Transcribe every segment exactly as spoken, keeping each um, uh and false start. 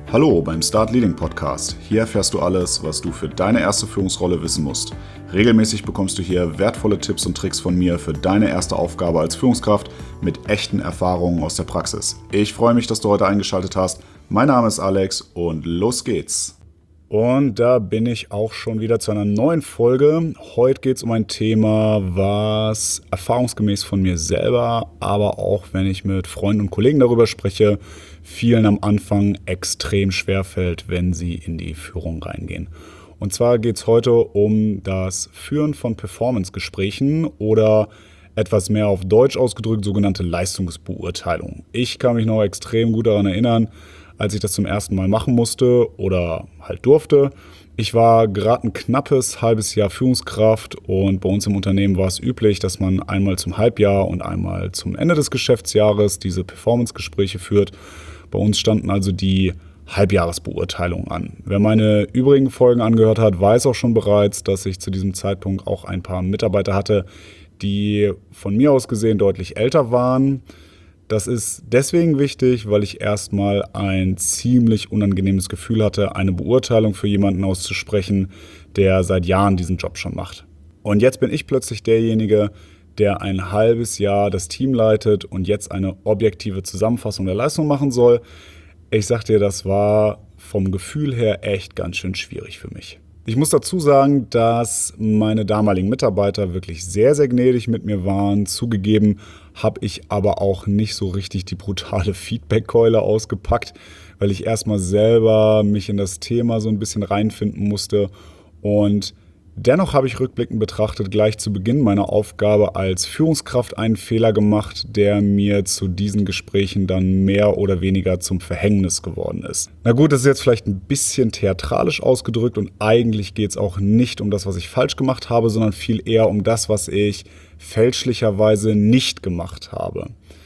Hallo beim Start Leading Podcast. Hier erfährst du alles, was du für deine erste Führungsrolle wissen musst. Regelmäßig bekommst du hier wertvolle Tipps und Tricks von mir für deine erste Aufgabe als Führungskraft mit echten Erfahrungen aus der Praxis. Ich freue mich, dass du heute eingeschaltet hast. Mein Name ist Alex und los geht's. Und da bin ich auch schon wieder zu einer neuen Folge. Heute geht es um ein Thema, was erfahrungsgemäß von mir selber, aber auch wenn ich mit Freunden und Kollegen darüber spreche, vielen am Anfang extrem schwer fällt, wenn sie in die Führung reingehen. Und zwar geht es heute um das Führen von Performance-Gesprächen oder etwas mehr auf Deutsch ausgedrückt, sogenannte Leistungsbeurteilung. Ich kann mich noch extrem gut daran erinnern, als ich das zum ersten Mal machen musste oder halt durfte. Ich war gerade ein knappes halbes Jahr Führungskraft und bei uns im Unternehmen war es üblich, dass man einmal zum Halbjahr und einmal zum Ende des Geschäftsjahres diese Performance-Gespräche führt. Bei uns standen also die Halbjahresbeurteilungen an. Wer meine übrigen Folgen angehört hat, weiß auch schon bereits, dass ich zu diesem Zeitpunkt auch ein paar Mitarbeiter hatte, die von mir aus gesehen deutlich älter waren. Das ist deswegen wichtig, weil ich erstmal ein ziemlich unangenehmes Gefühl hatte, eine Beurteilung für jemanden auszusprechen, der seit Jahren diesen Job schon macht. Und jetzt bin ich plötzlich derjenige, der ein halbes Jahr das Team leitet und jetzt eine objektive Zusammenfassung der Leistung machen soll. Ich sag dir, das war vom Gefühl her echt ganz schön schwierig für mich. Ich muss dazu sagen, dass meine damaligen Mitarbeiter wirklich sehr, sehr gnädig mit mir waren. Zugegeben habe ich aber auch nicht so richtig die brutale Feedback-Keule ausgepackt, weil ich erstmal selber mich in das Thema so ein bisschen reinfinden musste. Und dennoch habe ich rückblickend betrachtet gleich zu Beginn meiner Aufgabe als Führungskraft einen Fehler gemacht, der mir zu diesen Gesprächen dann mehr oder weniger zum Verhängnis geworden ist. Na gut, das ist jetzt vielleicht ein bisschen theatralisch ausgedrückt und eigentlich geht es auch nicht um das, was ich falsch gemacht habe, sondern viel eher um das, was ich fälschlicherweise nicht gemacht habe.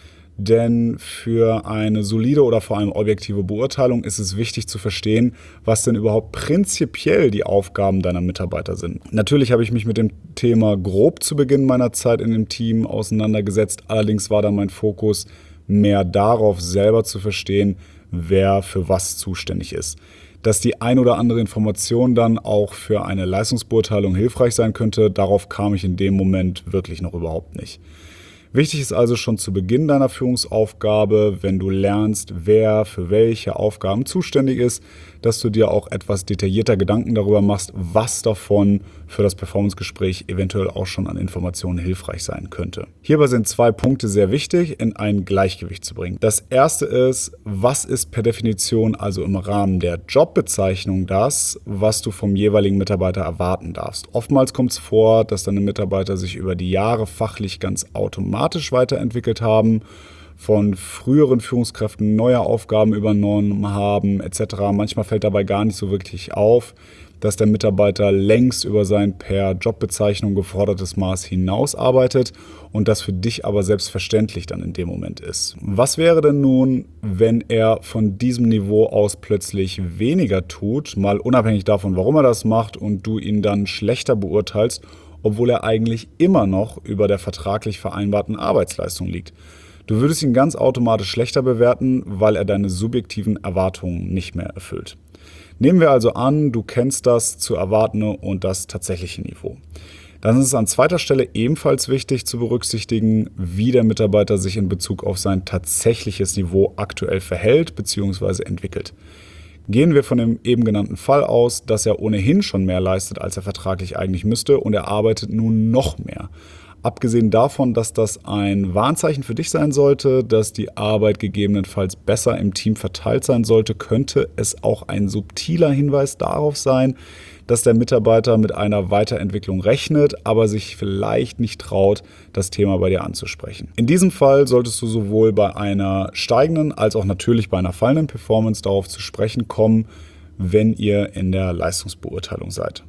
Denn für eine solide oder vor allem objektive Beurteilung ist es wichtig zu verstehen, was denn überhaupt prinzipiell die Aufgaben deiner Mitarbeiter sind. Natürlich habe ich mich mit dem Thema grob zu Beginn meiner Zeit in dem Team auseinandergesetzt. Allerdings war da mein Fokus mehr darauf, selber zu verstehen, wer für was zuständig ist. Dass die ein oder andere Information dann auch für eine Leistungsbeurteilung hilfreich sein könnte, darauf kam ich in dem Moment wirklich noch überhaupt nicht. Wichtig ist also schon zu Beginn deiner Führungsaufgabe, wenn du lernst, wer für welche Aufgaben zuständig ist, dass du dir auch etwas detaillierter Gedanken darüber machst, was davon für das Performance-Gespräch eventuell auch schon an Informationen hilfreich sein könnte. Hierbei sind zwei Punkte sehr wichtig, in ein Gleichgewicht zu bringen. Das erste ist, was ist per Definition also im Rahmen der Jobbezeichnung das, was du vom jeweiligen Mitarbeiter erwarten darfst. Oftmals kommt es vor, dass deine Mitarbeiter sich über die Jahre fachlich ganz automatisch weiterentwickelt haben, von früheren Führungskräften neue Aufgaben übernommen haben et cetera. Manchmal fällt dabei gar nicht so wirklich auf, dass der Mitarbeiter längst über sein per Jobbezeichnung gefordertes Maß hinaus arbeitet und das für dich aber selbstverständlich dann in dem Moment ist. Was wäre denn nun, wenn er von diesem Niveau aus plötzlich weniger tut, mal unabhängig davon, warum er das macht und du ihn dann schlechter beurteilst, obwohl er eigentlich immer noch über der vertraglich vereinbarten Arbeitsleistung liegt? Du würdest ihn ganz automatisch schlechter bewerten, weil er deine subjektiven Erwartungen nicht mehr erfüllt. Nehmen wir also an, du kennst das zu erwartende und das tatsächliche Niveau. Dann ist es an zweiter Stelle ebenfalls wichtig zu berücksichtigen, wie der Mitarbeiter sich in Bezug auf sein tatsächliches Niveau aktuell verhält bzw. entwickelt. Gehen wir von dem eben genannten Fall aus, dass er ohnehin schon mehr leistet, als er vertraglich eigentlich müsste und er arbeitet nun noch mehr. Abgesehen davon, dass das ein Warnzeichen für dich sein sollte, dass die Arbeit gegebenenfalls besser im Team verteilt sein sollte, könnte es auch ein subtiler Hinweis darauf sein, dass der Mitarbeiter mit einer Weiterentwicklung rechnet, aber sich vielleicht nicht traut, das Thema bei dir anzusprechen. In diesem Fall solltest du sowohl bei einer steigenden als auch natürlich bei einer fallenden Performance darauf zu sprechen kommen, wenn ihr in der Leistungsbeurteilung seid.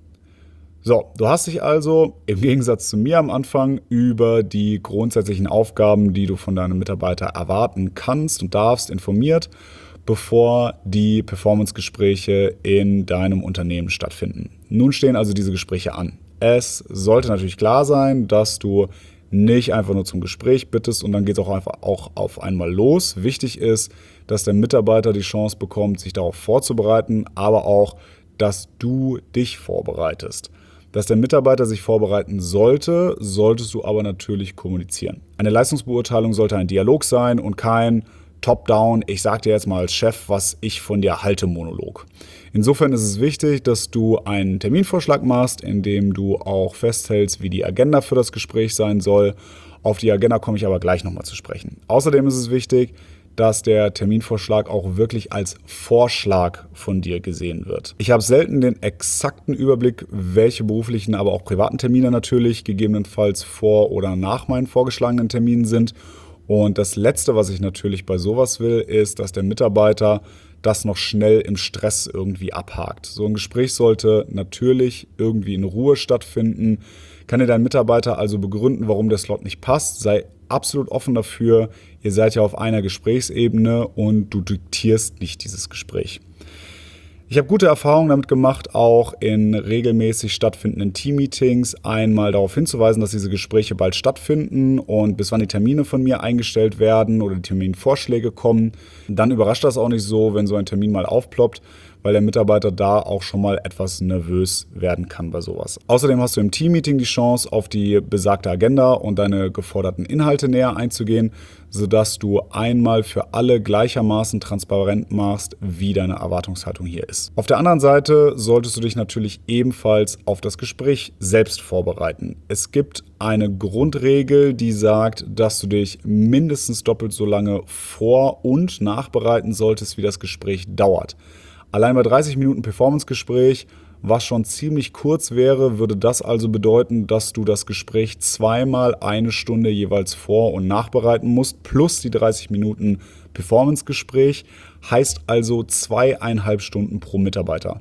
So, du hast dich also im Gegensatz zu mir am Anfang über die grundsätzlichen Aufgaben, die du von deinem Mitarbeiter erwarten kannst und darfst, informiert, bevor die Performance-Gespräche in deinem Unternehmen stattfinden. Nun stehen also diese Gespräche an. Es sollte natürlich klar sein, dass du nicht einfach nur zum Gespräch bittest und dann geht es auch einfach auch auf einmal los. Wichtig ist, dass der Mitarbeiter die Chance bekommt, sich darauf vorzubereiten, aber auch, dass du dich vorbereitest. Dass der Mitarbeiter sich vorbereiten sollte, solltest du aber natürlich kommunizieren. Eine Leistungsbeurteilung sollte ein Dialog sein und kein Top-down, ich sage dir jetzt mal als Chef, was ich von dir halte, Monolog. Insofern ist es wichtig, dass du einen Terminvorschlag machst, in dem du auch festhältst, wie die Agenda für das Gespräch sein soll. Auf die Agenda komme ich aber gleich nochmal zu sprechen. Außerdem ist es wichtig, dass der Terminvorschlag auch wirklich als Vorschlag von dir gesehen wird. Ich habe selten den exakten Überblick, welche beruflichen, aber auch privaten Termine natürlich gegebenenfalls vor oder nach meinen vorgeschlagenen Terminen sind. Und das Letzte, was ich natürlich bei sowas will, ist, dass der Mitarbeiter das noch schnell im Stress irgendwie abhakt. So ein Gespräch sollte natürlich irgendwie in Ruhe stattfinden. Kann dir dein Mitarbeiter also begründen, warum der Slot nicht passt? Sei absolut offen dafür. Ihr seid ja auf einer Gesprächsebene und du diktierst nicht dieses Gespräch. Ich habe gute Erfahrungen damit gemacht, auch in regelmäßig stattfindenden Teammeetings einmal darauf hinzuweisen, dass diese Gespräche bald stattfinden und bis wann die Termine von mir eingestellt werden oder die Terminvorschläge kommen. Dann überrascht das auch nicht so, wenn so ein Termin mal aufploppt, weil der Mitarbeiter da auch schon mal etwas nervös werden kann bei sowas. Außerdem hast du im Teammeeting die Chance, auf die besagte Agenda und deine geforderten Inhalte näher einzugehen, sodass du einmal für alle gleichermaßen transparent machst, wie deine Erwartungshaltung hier ist. Auf der anderen Seite solltest du dich natürlich ebenfalls auf das Gespräch selbst vorbereiten. Es gibt eine Grundregel, die sagt, dass du dich mindestens doppelt so lange vor- und nachbereiten solltest, wie das Gespräch dauert. Allein bei dreißig Minuten Performance-Gespräch, was schon ziemlich kurz wäre, würde das also bedeuten, dass du das Gespräch zweimal eine Stunde jeweils vor- und nachbereiten musst, plus die dreißig Minuten Performance-Gespräch, heißt also zweieinhalb Stunden pro Mitarbeiter.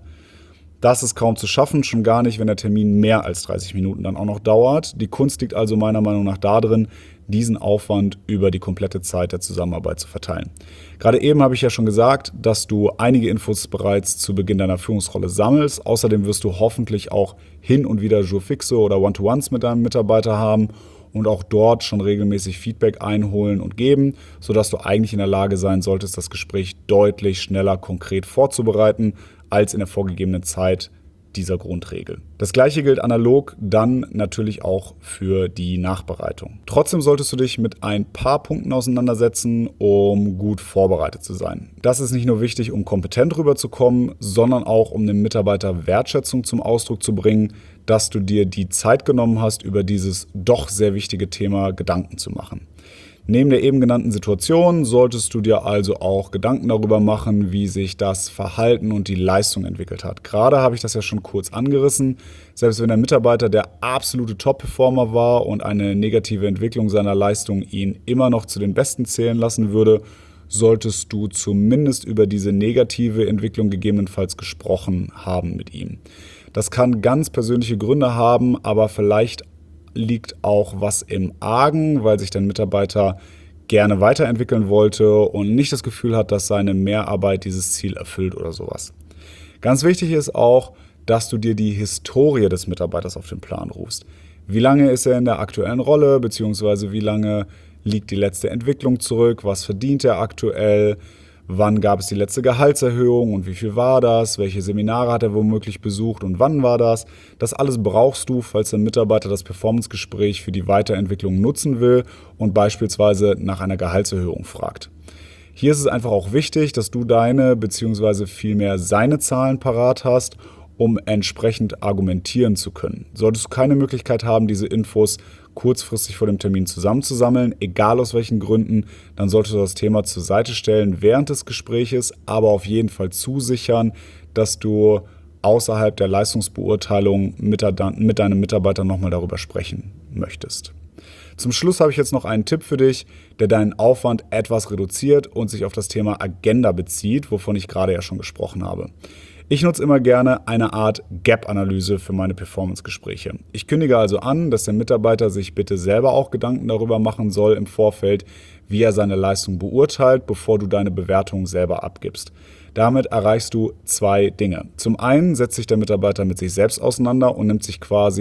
Das ist kaum zu schaffen, schon gar nicht, wenn der Termin mehr als dreißig Minuten dann auch noch dauert. Die Kunst liegt also meiner Meinung nach darin, diesen Aufwand über die komplette Zeit der Zusammenarbeit zu verteilen. Gerade eben habe ich ja schon gesagt, dass du einige Infos bereits zu Beginn deiner Führungsrolle sammelst. Außerdem wirst du hoffentlich auch hin und wieder Jour fixe oder One-to-Ones mit deinem Mitarbeiter haben und auch dort schon regelmäßig Feedback einholen und geben, sodass du eigentlich in der Lage sein solltest, das Gespräch deutlich schneller konkret vorzubereiten, als in der vorgegebenen Zeit dieser Grundregel. Das gleiche gilt analog dann natürlich auch für die Nachbereitung. Trotzdem solltest du dich mit ein paar Punkten auseinandersetzen, um gut vorbereitet zu sein. Das ist nicht nur wichtig, um kompetent rüberzukommen, sondern auch, um dem Mitarbeiter Wertschätzung zum Ausdruck zu bringen, dass du dir die Zeit genommen hast, über dieses doch sehr wichtige Thema Gedanken zu machen. Neben der eben genannten Situation solltest du dir also auch Gedanken darüber machen, wie sich das Verhalten und die Leistung entwickelt hat. Gerade habe ich das ja schon kurz angerissen. Selbst wenn der Mitarbeiter der absolute Top-Performer war und eine negative Entwicklung seiner Leistung ihn immer noch zu den Besten zählen lassen würde, solltest du zumindest über diese negative Entwicklung gegebenenfalls gesprochen haben mit ihm. Das kann ganz persönliche Gründe haben, aber vielleicht liegt auch was im Argen, weil sich dein Mitarbeiter gerne weiterentwickeln wollte und nicht das Gefühl hat, dass seine Mehrarbeit dieses Ziel erfüllt oder sowas. Ganz wichtig ist auch, dass du dir die Historie des Mitarbeiters auf den Plan rufst. Wie lange ist er in der aktuellen Rolle, beziehungsweise wie lange liegt die letzte Entwicklung zurück, was verdient er aktuell, wann gab es die letzte Gehaltserhöhung und wie viel war das, welche Seminare hat er womöglich besucht und wann war das. Das alles brauchst du, falls der Mitarbeiter das Performance-Gespräch für die Weiterentwicklung nutzen will und beispielsweise nach einer Gehaltserhöhung fragt. Hier ist es einfach auch wichtig, dass du deine bzw. vielmehr seine Zahlen parat hast, um entsprechend argumentieren zu können. Solltest du keine Möglichkeit haben, diese Infos kurzfristig vor dem Termin zusammenzusammeln, egal aus welchen Gründen, dann solltest du das Thema zur Seite stellen während des Gespräches, aber auf jeden Fall zusichern, dass du außerhalb der Leistungsbeurteilung mit deinem Mitarbeiter nochmal darüber sprechen möchtest. Zum Schluss habe ich jetzt noch einen Tipp für dich, der deinen Aufwand etwas reduziert und sich auf das Thema Agenda bezieht, wovon ich gerade ja schon gesprochen habe. Ich nutze immer gerne eine Art Gap-Analyse für meine Performance-Gespräche. Ich kündige also an, dass der Mitarbeiter sich bitte selber auch Gedanken darüber machen soll im Vorfeld, wie er seine Leistung beurteilt, bevor du deine Bewertung selber abgibst. Damit erreichst du zwei Dinge. Zum einen setzt sich der Mitarbeiter mit sich selbst auseinander und nimmt sich quasi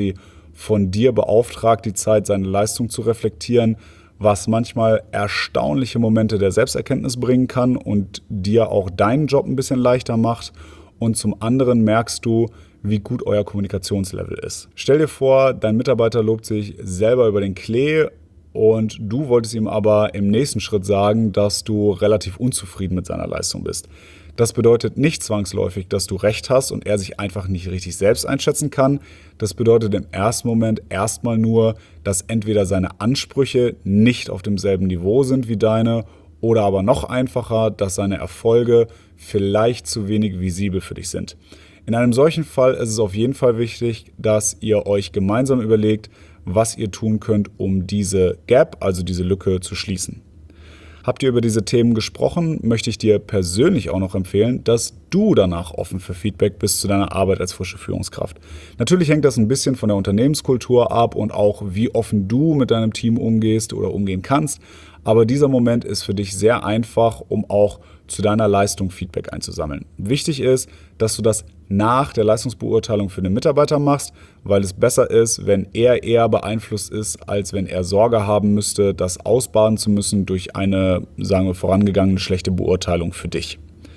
von dir beauftragt, die Zeit, seine Leistung zu reflektieren, was manchmal erstaunliche Momente der Selbsterkenntnis bringen kann und dir auch deinen Job ein bisschen leichter macht. Und zum anderen merkst du, wie gut euer Kommunikationslevel ist. Stell dir vor, dein Mitarbeiter lobt sich selber über den Klee und du wolltest ihm aber im nächsten Schritt sagen, dass du relativ unzufrieden mit seiner Leistung bist. Das bedeutet nicht zwangsläufig, dass du recht hast und er sich einfach nicht richtig selbst einschätzen kann. Das bedeutet im ersten Moment erstmal nur, dass entweder seine Ansprüche nicht auf demselben Niveau sind wie deine oder aber noch einfacher, dass seine Erfolge vielleicht zu wenig visibel für dich sind. In einem solchen Fall ist es auf jeden Fall wichtig, dass ihr euch gemeinsam überlegt, was ihr tun könnt, um diese Gap, also diese Lücke, zu schließen. Habt ihr über diese Themen gesprochen, möchte ich dir persönlich auch noch empfehlen, dass du danach offen für Feedback bist zu deiner Arbeit als frische Führungskraft. Natürlich hängt das ein bisschen von der Unternehmenskultur ab und auch wie offen du mit deinem Team umgehst oder umgehen kannst. Aber dieser Moment ist für dich sehr einfach, um auch zu deiner Leistung Feedback einzusammeln. Wichtig ist, dass du das nach der Leistungsbeurteilung für den Mitarbeiter machst, weil es besser ist, wenn er eher beeinflusst ist, als wenn er Sorge haben müsste, das ausbaden zu müssen durch eine, sagen wir, vorangegangene schlechte Beurteilung für dich.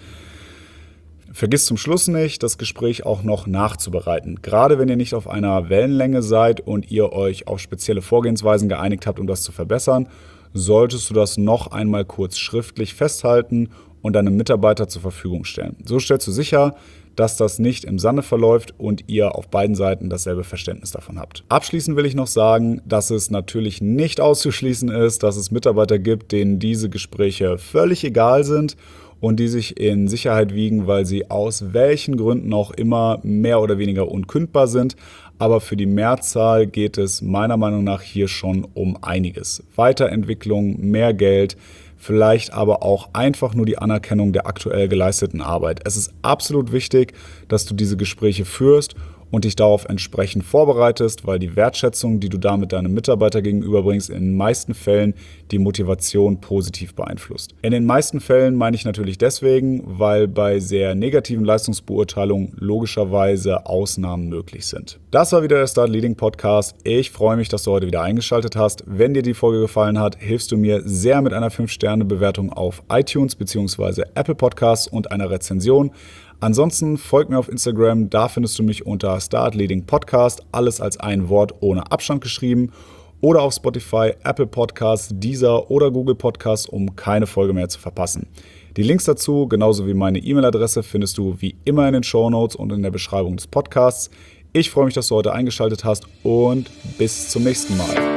Vergiss zum Schluss nicht, das Gespräch auch noch nachzubereiten. Gerade wenn ihr nicht auf einer Wellenlänge seid und ihr euch auf spezielle Vorgehensweisen geeinigt habt, um das zu verbessern, solltest du das noch einmal kurz schriftlich festhalten und deinem Mitarbeiter zur Verfügung stellen. So stellst du sicher, dass das nicht im Sande verläuft und ihr auf beiden Seiten dasselbe Verständnis davon habt. Abschließend will ich noch sagen, dass es natürlich nicht auszuschließen ist, dass es Mitarbeiter gibt, denen diese Gespräche völlig egal sind und die sich in Sicherheit wiegen, weil sie aus welchen Gründen auch immer mehr oder weniger unkündbar sind. Aber für die Mehrzahl geht es meiner Meinung nach hier schon um einiges. Weiterentwicklung, mehr Geld, vielleicht aber auch einfach nur die Anerkennung der aktuell geleisteten Arbeit. Es ist absolut wichtig, dass du diese Gespräche führst und dich darauf entsprechend vorbereitest, weil die Wertschätzung, die du damit deinem Mitarbeiter gegenüberbringst, in den meisten Fällen die Motivation positiv beeinflusst. In den meisten Fällen meine ich natürlich deswegen, weil bei sehr negativen Leistungsbeurteilungen logischerweise Ausnahmen möglich sind. Das war wieder der Start Leading Podcast. Ich freue mich, dass du heute wieder eingeschaltet hast. Wenn dir die Folge gefallen hat, hilfst du mir sehr mit einer fünf Sterne Bewertung auf iTunes bzw. Apple Podcasts und einer Rezension. Ansonsten folg mir auf Instagram, da findest du mich unter Start Leading Podcast, alles als ein Wort ohne Abstand geschrieben, oder auf Spotify, Apple Podcasts, Deezer oder Google Podcasts, um keine Folge mehr zu verpassen. Die Links dazu, genauso wie meine E-Mail-Adresse, findest du wie immer in den Shownotes und in der Beschreibung des Podcasts. Ich freue mich, dass du heute eingeschaltet hast und bis zum nächsten Mal.